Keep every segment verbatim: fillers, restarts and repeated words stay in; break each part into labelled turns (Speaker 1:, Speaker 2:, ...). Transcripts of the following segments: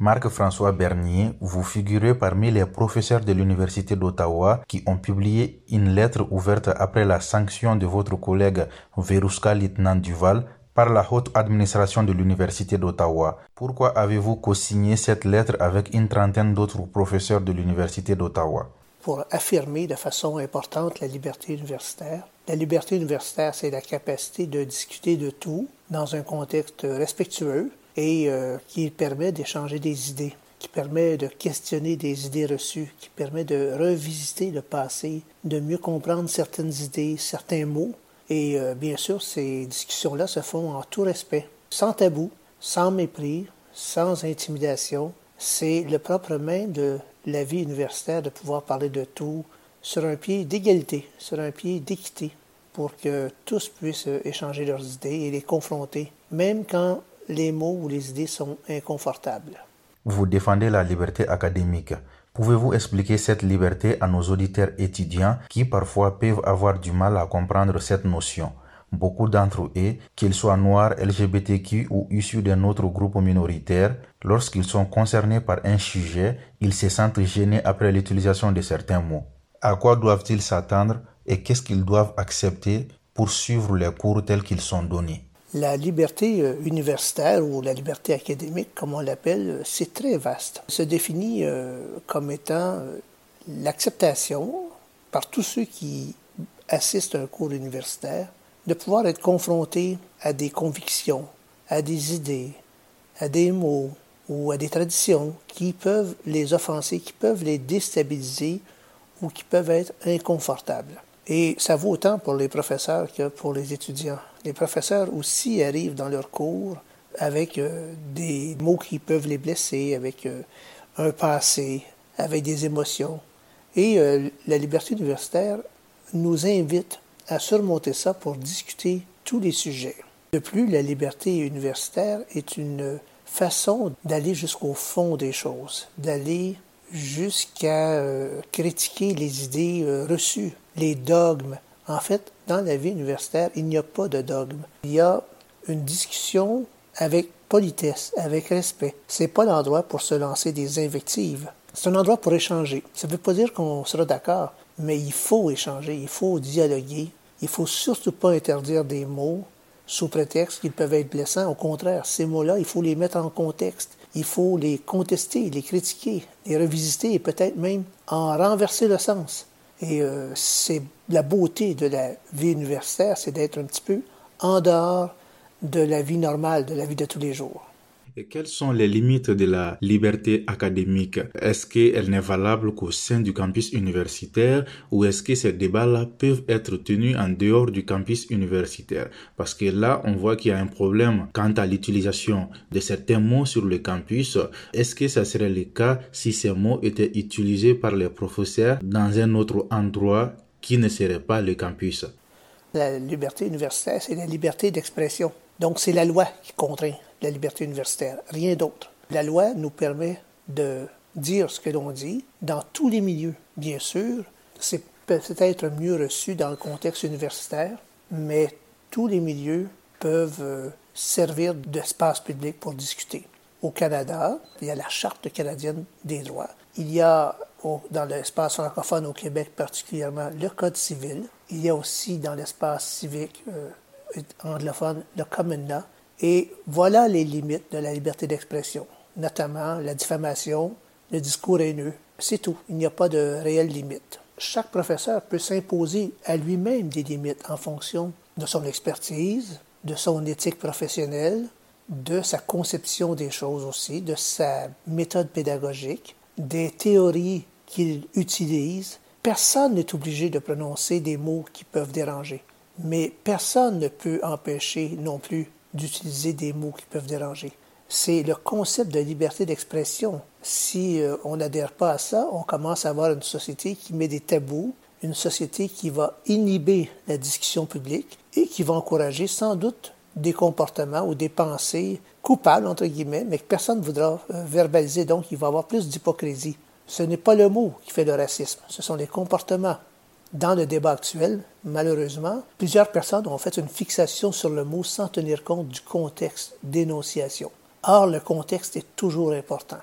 Speaker 1: Marc-François Bernier, vous figurez parmi les professeurs de l'Université d'Ottawa qui ont publié une lettre ouverte après la sanction de votre collègue Verouska Lieutenant-Duval par la haute administration de l'Université d'Ottawa. Pourquoi avez-vous co-signé cette lettre avec une trentaine d'autres professeurs de l'Université d'Ottawa?
Speaker 2: Pour affirmer de façon importante la liberté universitaire. La liberté universitaire, c'est la capacité de discuter de tout dans un contexte respectueux et euh, qui permet d'échanger des idées, qui permet de questionner des idées reçues, qui permet de revisiter le passé, de mieux comprendre certaines idées, certains mots. Et euh, bien sûr, ces discussions-là se font en tout respect, sans tabou, sans mépris, sans intimidation. C'est le propre même de la vie universitaire de pouvoir parler de tout sur un pied d'égalité, sur un pied d'équité, pour que tous puissent échanger leurs idées et les confronter, même quand les mots ou les idées sont inconfortables.
Speaker 1: Vous défendez la liberté académique. Pouvez-vous expliquer cette liberté à nos auditeurs étudiants qui parfois peuvent avoir du mal à comprendre cette notion? Beaucoup d'entre eux, qu'ils soient noirs, L G B T Q ou issus d'un autre groupe minoritaire, lorsqu'ils sont concernés par un sujet, ils se sentent gênés après l'utilisation de certains mots. À quoi doivent-ils s'attendre et qu'est-ce qu'ils doivent accepter pour suivre les cours tels qu'ils sont donnés?
Speaker 2: La liberté universitaire ou la liberté académique, comme on l'appelle, c'est très vaste. Elle se définit euh, comme étant euh, l'acceptation par tous ceux qui assistent à un cours universitaire de pouvoir être confrontés à des convictions, à des idées, à des mots ou à des traditions qui peuvent les offenser, qui peuvent les déstabiliser ou qui peuvent être inconfortables. Et ça vaut autant pour les professeurs que pour les étudiants. Les professeurs aussi arrivent dans leurs cours avec euh, des mots qui peuvent les blesser, avec euh, un passé, avec des émotions. Et euh, la liberté universitaire nous invite à surmonter ça pour discuter tous les sujets. De plus, la liberté universitaire est une façon d'aller jusqu'au fond des choses, d'aller jusqu'à euh, critiquer les idées euh, reçues, les dogmes. En fait, dans la vie universitaire, il n'y a pas de dogme. Il y a une discussion avec politesse, avec respect. C'est pas l'endroit pour se lancer des invectives. C'est un endroit pour échanger. Ça ne veut pas dire qu'on sera d'accord, mais il faut échanger, il faut dialoguer. Il ne faut surtout pas interdire des mots sous prétexte qu'ils peuvent être blessants. Au contraire, ces mots-là, il faut les mettre en contexte. Il faut les contester, les critiquer, les revisiter et peut-être même en renverser le sens. Et euh, c'est la beauté de la vie universitaire, c'est d'être un petit peu en dehors de la vie normale, de la vie de tous les jours.
Speaker 1: Et quelles sont les limites de la liberté académique? Est-ce qu'elle n'est valable qu'au sein du campus universitaire ou est-ce que ces débats-là peuvent être tenus en dehors du campus universitaire? Parce que là, on voit qu'il y a un problème quant à l'utilisation de certains mots sur le campus. Est-ce que ça serait le cas si ces mots étaient utilisés par les professeurs dans un autre endroit qui ne serait pas le campus?
Speaker 2: La liberté universitaire, c'est la liberté d'expression. Donc, c'est la loi qui contraint la liberté universitaire, rien d'autre. La loi nous permet de dire ce que l'on dit dans tous les milieux. Bien sûr, c'est peut-être mieux reçu dans le contexte universitaire, mais tous les milieux peuvent servir d'espace public pour discuter. Au Canada, il y a la Charte canadienne des droits. Il y a, dans l'espace francophone au Québec particulièrement, le Code civil. Il y a aussi dans l'espace civique euh, anglophone le Common Law. Et voilà les limites de la liberté d'expression, notamment la diffamation, le discours haineux. C'est tout. Il n'y a pas de réelle limite. Chaque professeur peut s'imposer à lui-même des limites en fonction de son expertise, de son éthique professionnelle, de sa conception des choses aussi, de sa méthode pédagogique, des théories qu'il utilise. Personne n'est obligé de prononcer des mots qui peuvent déranger, mais personne ne peut empêcher non plus d'utiliser des mots qui peuvent déranger. C'est le concept de liberté d'expression. Si euh, on n'adhère pas à ça, on commence à avoir une société qui met des tabous, une société qui va inhiber la discussion publique et qui va encourager sans doute des comportements ou des pensées coupables, entre guillemets, mais que personne ne voudra euh, verbaliser, donc il va y avoir plus d'hypocrisie. Ce n'est pas le mot qui fait le racisme, ce sont les comportements. Dans le débat actuel, malheureusement, plusieurs personnes ont fait une fixation sur le mot sans tenir compte du contexte d'énonciation. Or, le contexte est toujours important.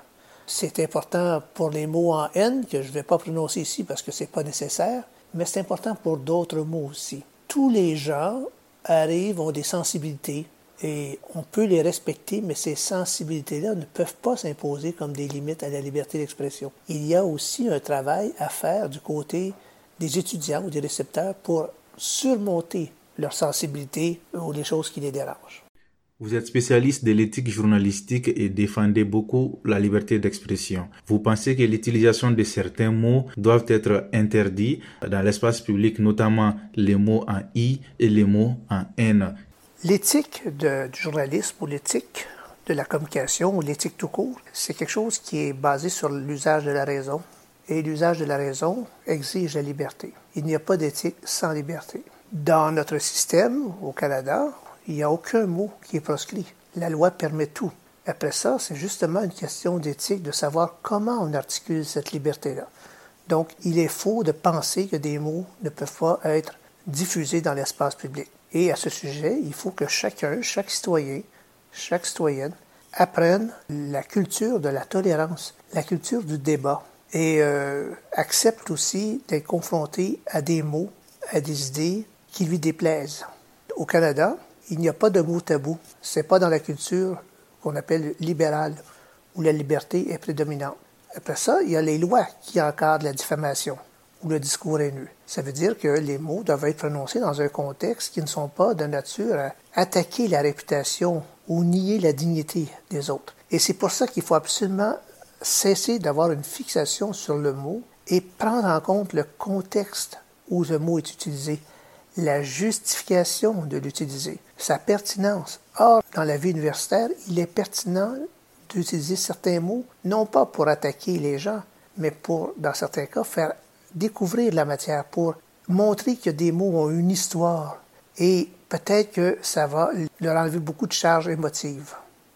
Speaker 2: C'est important pour les mots en N, que je ne vais pas prononcer ici parce que ce n'est pas nécessaire, mais c'est important pour d'autres mots aussi. Tous les gens arrivent, ont des sensibilités, et on peut les respecter, mais ces sensibilités-là ne peuvent pas s'imposer comme des limites à la liberté d'expression. Il y a aussi un travail à faire du côté des étudiants ou des récepteurs pour surmonter leur sensibilité ou les choses qui les dérangent.
Speaker 1: Vous êtes spécialiste de l'éthique journalistique et défendez beaucoup la liberté d'expression. Vous pensez que l'utilisation de certains mots doivent être interdits dans l'espace public, notamment les mots en I et les mots en N.
Speaker 2: L'éthique de, du journalisme ou l'éthique de la communication ou l'éthique tout court, c'est quelque chose qui est basé sur l'usage de la raison. Et l'usage de la raison exige la liberté. Il n'y a pas d'éthique sans liberté. Dans notre système, au Canada, il n'y a aucun mot qui est proscrit. La loi permet tout. Après ça, c'est justement une question d'éthique, de savoir comment on articule cette liberté-là. Donc, il est faux de penser que des mots ne peuvent pas être diffusés dans l'espace public. Et à ce sujet, il faut que chacun, chaque citoyen, chaque citoyenne apprenne la culture de la tolérance, la culture du débat et euh, accepte aussi d'être confronté à des mots, à des idées qui lui déplaisent. Au Canada, il n'y a pas de mot tabou. C'est pas dans la culture qu'on appelle libérale où la liberté est prédominante. Après ça, il y a les lois qui encadrent la diffamation ou le discours haineux. Ça veut dire que les mots doivent être prononcés dans un contexte qui ne sont pas de nature à attaquer la réputation ou nier la dignité des autres. Et c'est pour ça qu'il faut absolument cesser d'avoir une fixation sur le mot et prendre en compte le contexte où le mot est utilisé, la justification de l'utiliser, sa pertinence. Or, dans la vie universitaire, il est pertinent d'utiliser certains mots, non pas pour attaquer les gens, mais pour, dans certains cas, faire découvrir la matière, pour montrer que des mots ont une histoire. Et peut-être que ça va leur enlever beaucoup de charges émotives.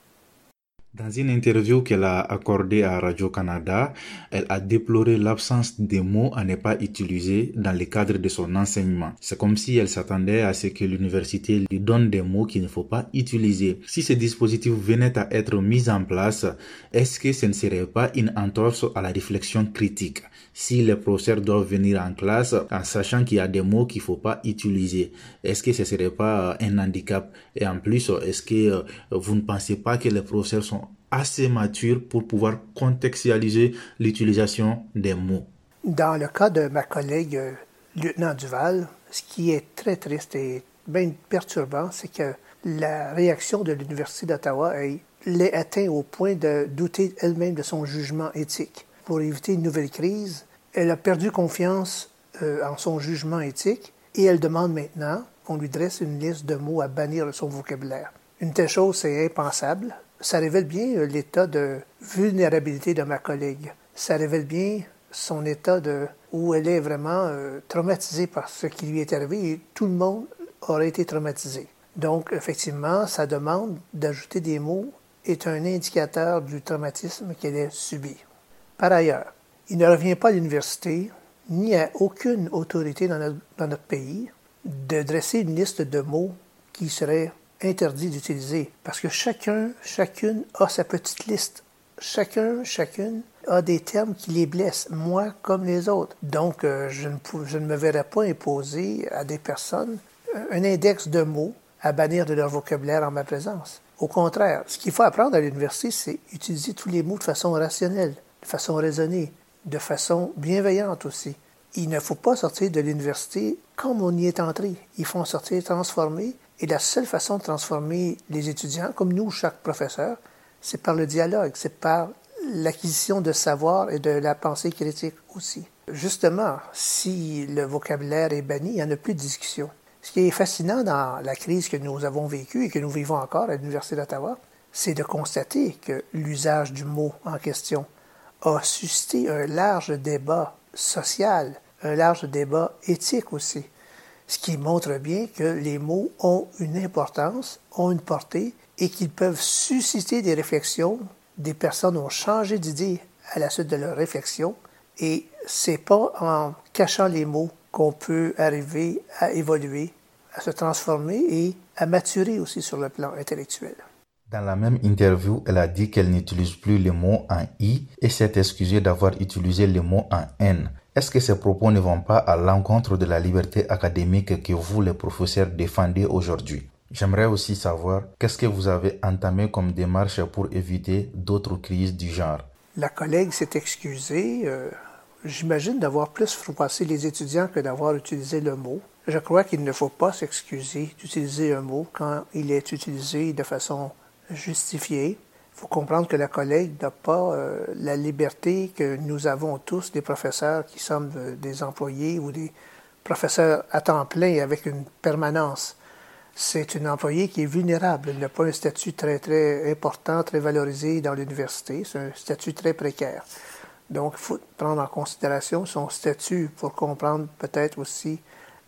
Speaker 1: Dans une interview qu'elle a accordée à Radio-Canada, elle a déploré l'absence des mots à ne pas utiliser dans le cadre de son enseignement. C'est comme si elle s'attendait à ce que l'université lui donne des mots qu'il ne faut pas utiliser. Si ce dispositif venait à être mis en place, est-ce que ce ne serait pas une entorse à la réflexion critique? Si les professeurs doivent venir en classe en sachant qu'il y a des mots qu'il ne faut pas utiliser, est-ce que ce ne serait pas un handicap? Et en plus, est-ce que vous ne pensez pas que les professeurs sont assez matures pour pouvoir contextualiser l'utilisation des mots?
Speaker 2: Dans le cas de ma collègue euh, lieutenant Duval, ce qui est très triste et bien perturbant, c'est que la réaction de l'Université d'Ottawa l'ait atteint au point de douter elle-même de son jugement éthique. Pour éviter une nouvelle crise, elle a perdu confiance euh, en son jugement éthique et elle demande maintenant qu'on lui dresse une liste de mots à bannir de son vocabulaire. Une telle chose, c'est impensable. Ça révèle bien euh, l'état de vulnérabilité de ma collègue. Ça révèle bien son état de où elle est vraiment euh, traumatisée par ce qui lui est arrivé et tout le monde aurait été traumatisé. Donc, effectivement, sa demande d'ajouter des mots est un indicateur du traumatisme qu'elle a subi. Par ailleurs, il ne revient pas à l'université ni à aucune autorité dans notre, dans notre pays de dresser une liste de mots qui seraient interdits d'utiliser parce que chacun, chacune a sa petite liste. Chacun, chacune a des termes qui les blessent, moi comme les autres. Donc, euh, je, ne pou- je ne me verrais pas imposer à des personnes un index de mots à bannir de leur vocabulaire en ma présence. Au contraire, ce qu'il faut apprendre à l'université, c'est utiliser tous les mots de façon rationnelle, de façon raisonnée, de façon bienveillante aussi. Il ne faut pas sortir de l'université comme on y est entré. Il faut en sortir transformé. Et la seule façon de transformer les étudiants, comme nous, chaque professeur, c'est par le dialogue, c'est par l'acquisition de savoir et de la pensée critique aussi. Justement, si le vocabulaire est banni, il n'y en a plus de discussion. Ce qui est fascinant dans la crise que nous avons vécue et que nous vivons encore à l'Université d'Ottawa, c'est de constater que l'usage du mot en question a suscité un large débat social, un large débat éthique aussi, ce qui montre bien que les mots ont une importance, ont une portée et qu'ils peuvent susciter des réflexions. Des personnes ont changé d'idée à la suite de leurs réflexions et c'est pas en cachant les mots qu'on peut arriver à évoluer, à se transformer et à maturer aussi sur le plan intellectuel.
Speaker 1: Dans la même interview, elle a dit qu'elle n'utilise plus le mot en I et s'est excusée d'avoir utilisé le mot en N. Est-ce que ces propos ne vont pas à l'encontre de la liberté académique que vous, les professeurs, défendez aujourd'hui? J'aimerais aussi savoir qu'est-ce que vous avez entamé comme démarche pour éviter d'autres crises du genre.
Speaker 2: La collègue s'est excusée. Euh, j'imagine d'avoir plus froissé les étudiants que d'avoir utilisé le mot. Je crois qu'il ne faut pas s'excuser d'utiliser un mot quand il est utilisé de façon justifiée. Il faut comprendre que la collègue n'a pas euh, la liberté que nous avons tous, des professeurs qui sommes euh, des employés ou des professeurs à temps plein avec une permanence. C'est une employée qui est vulnérable. Elle n'a pas un statut très, très important, très valorisé dans l'université. C'est un statut très précaire. Donc, il faut prendre en considération son statut pour comprendre peut-être aussi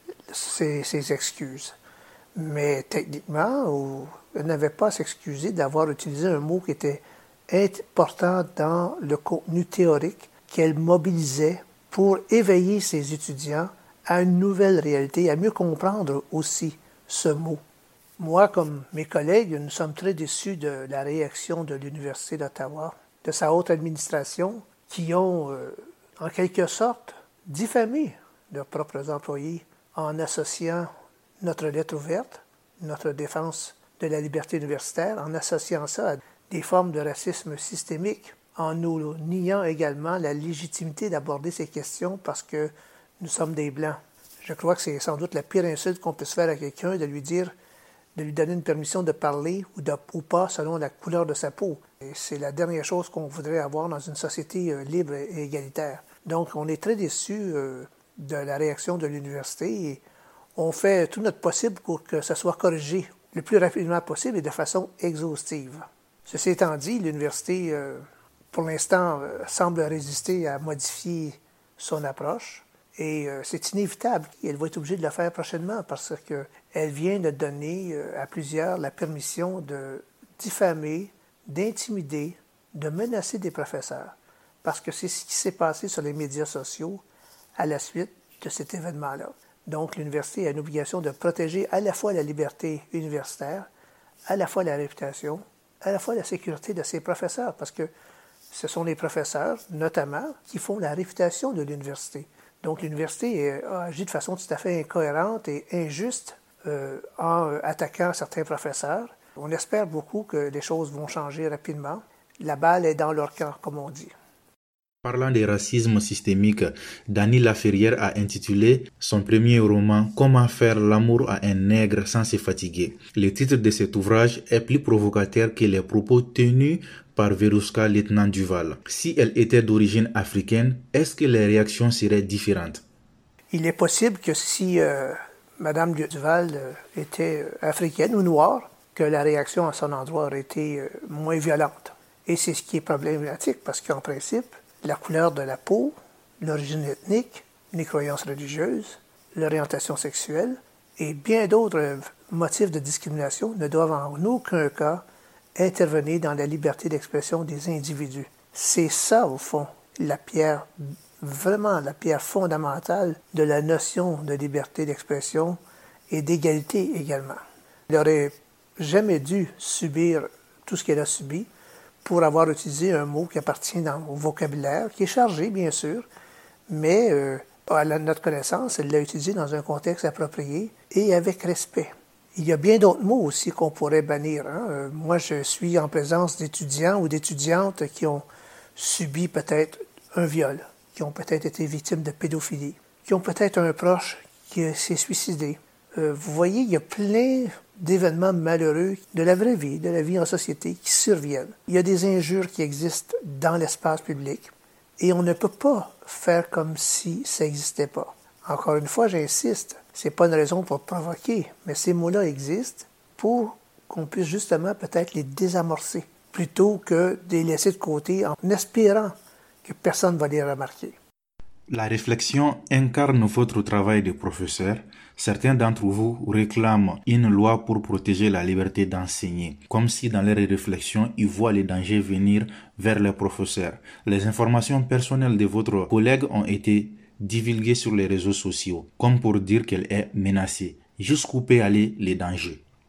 Speaker 2: ses, ses excuses. Mais techniquement, ou, elle n'avait pas à s'excuser d'avoir utilisé un mot qui était important dans le contenu théorique qu'elle mobilisait pour éveiller ses étudiants à une nouvelle réalité, à mieux comprendre aussi ce mot. Moi, comme mes collègues, nous sommes très déçus de la réaction de l'Université d'Ottawa, de sa haute administration, qui ont, euh, en quelque sorte, diffamé leurs propres employés en associant notre lettre ouverte, notre défense de la liberté universitaire, en associant ça à des formes de racisme systémique, en nous niant également la légitimité d'aborder ces questions parce que nous sommes des Blancs. Je crois que c'est sans doute la pire insulte qu'on puisse faire à quelqu'un de lui dire, de lui donner une permission de parler ou, de, ou pas selon la couleur de sa peau. Et c'est la dernière chose qu'on voudrait avoir dans une société euh, libre et égalitaire. Donc, on est très déçus euh, de la réaction de l'université et on fait tout notre possible pour que ça soit corrigé le plus rapidement possible et de façon exhaustive. Ceci étant dit, l'université, euh, pour l'instant, euh, semble résister à modifier son approche. Et euh, c'est inévitable. Elle va être obligée de le faire prochainement parce qu'elle vient de donner euh, à plusieurs la permission de diffamer, d'intimider, de menacer des professeurs. Parce que c'est ce qui s'est passé sur les médias sociaux à la suite de cet événement-là. Donc, l'université a une obligation de protéger à la fois la liberté universitaire, à la fois la réputation, à la fois la sécurité de ses professeurs. Parce que ce sont les professeurs, notamment, qui font la réputation de l'université. Donc, l'université a agi de façon tout à fait incohérente et injuste euh, en attaquant certains professeurs. On espère beaucoup que les choses vont changer rapidement. La balle est dans leur camp, comme on dit.
Speaker 1: Parlant des racismes systémiques, Dany Laferrière a intitulé son premier roman « Comment faire l'amour à un nègre sans se fatiguer ». Le titre de cet ouvrage est plus provocateur que les propos tenus par Veruska Lieutenant-Duval. Si elle était d'origine africaine, est-ce que les réactions seraient différentes?
Speaker 2: Il est possible que si euh, Mme Duval euh, était euh, africaine ou noire, que la réaction à son endroit aurait été euh, moins violente. Et c'est ce qui est problématique parce qu'en principe, la couleur de la peau, l'origine ethnique, les croyances religieuses, l'orientation sexuelle et bien d'autres motifs de discrimination ne doivent en aucun cas intervenir dans la liberté d'expression des individus. C'est ça, au fond, la pierre, vraiment la pierre fondamentale de la notion de liberté d'expression et d'égalité également. Elle n'aurait jamais dû subir tout ce qu'elle a subi pour avoir utilisé un mot qui appartient dans, au vocabulaire, qui est chargé, bien sûr, mais euh, à la, notre connaissance, elle l'a utilisé dans un contexte approprié et avec respect. Il y a bien d'autres mots aussi qu'on pourrait bannir. Hein. Euh, moi, je suis en présence d'étudiants ou d'étudiantes qui ont subi peut-être un viol, qui ont peut-être été victimes de pédophilie, qui ont peut-être un proche qui s'est suicidé. Euh, vous voyez, il y a plein d'événements malheureux de la vraie vie, de la vie en société, qui surviennent. Il y a des injures qui existent dans l'espace public et on ne peut pas faire comme si ça n'existait pas. Encore une fois, j'insiste, c'est pas une raison pour provoquer, mais ces mots-là existent pour qu'on puisse justement peut-être les désamorcer, plutôt que de les laisser de côté en espérant que personne ne va les remarquer.
Speaker 1: La réflexion incarne votre travail de professeur. Certains d'entre vous réclament une loi pour protéger la liberté d'enseigner, comme si dans leurs réflexions, ils voient les dangers venir vers les professeurs. Les informations personnelles de votre collègue ont été divulguées sur les réseaux sociaux, comme pour dire qu'elle est menacée. Jusqu'où peut aller les dangers?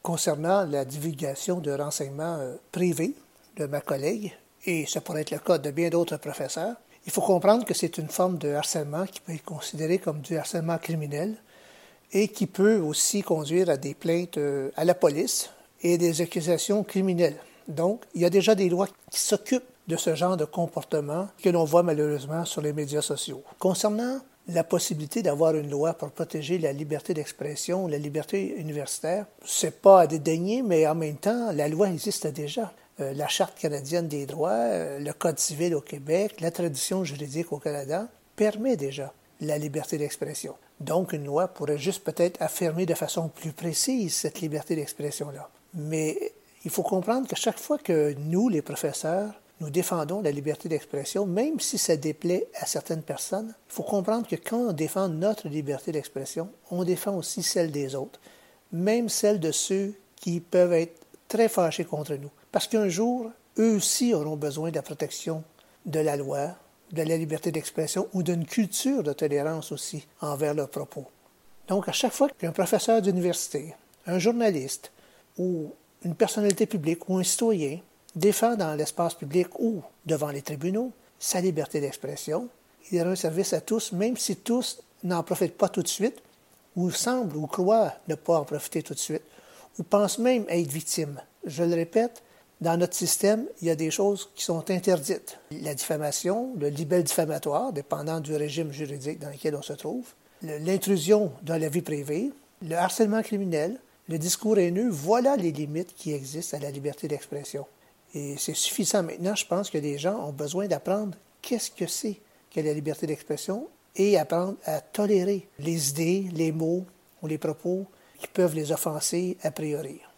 Speaker 2: concernant la divulgation de renseignements euh, privés de ma collègue, et ça pourrait être le cas de bien d'autres professeurs, il faut comprendre que c'est une forme de harcèlement qui peut être considérée comme du harcèlement criminel et qui peut aussi conduire à des plaintes euh, à la police et des accusations criminelles. Donc, il y a déjà des lois qui s'occupent de ce genre de comportement que l'on voit malheureusement sur les médias sociaux. Concernant la possibilité d'avoir une loi pour protéger la liberté d'expression, la liberté universitaire, c'est pas à dédaigner, mais en même temps, la loi existe déjà. Euh, la Charte canadienne des droits, euh, le Code civil au Québec, la tradition juridique au Canada permet déjà la liberté d'expression. Donc, une loi pourrait juste peut-être affirmer de façon plus précise cette liberté d'expression-là. Mais il faut comprendre que chaque fois que nous, les professeurs, nous défendons la liberté d'expression, même si ça déplaît à certaines personnes, il faut comprendre que quand on défend notre liberté d'expression, on défend aussi celle des autres, même celle de ceux qui peuvent être très fâchés contre nous. Parce qu'un jour, eux aussi auront besoin de la protection de la loi, de la liberté d'expression ou d'une culture de tolérance aussi envers leurs propos. Donc, à chaque fois qu'un professeur d'université, un journaliste ou une personnalité publique ou un citoyen défend dans l'espace public ou devant les tribunaux sa liberté d'expression, il rend un service à tous, même si tous n'en profitent pas tout de suite, ou semblent ou croient ne pas en profiter tout de suite, ou pensent même être victimes. Je le répète, dans notre système, il y a des choses qui sont interdites. La diffamation, le libelle diffamatoire, dépendant du régime juridique dans lequel on se trouve, l'intrusion dans la vie privée, le harcèlement criminel, le discours haineux, voilà les limites qui existent à la liberté d'expression. Et c'est suffisant maintenant, je pense que les gens ont besoin d'apprendre qu'est-ce que c'est que la liberté d'expression et apprendre à tolérer les idées, les mots ou les propos qui peuvent les offenser a priori.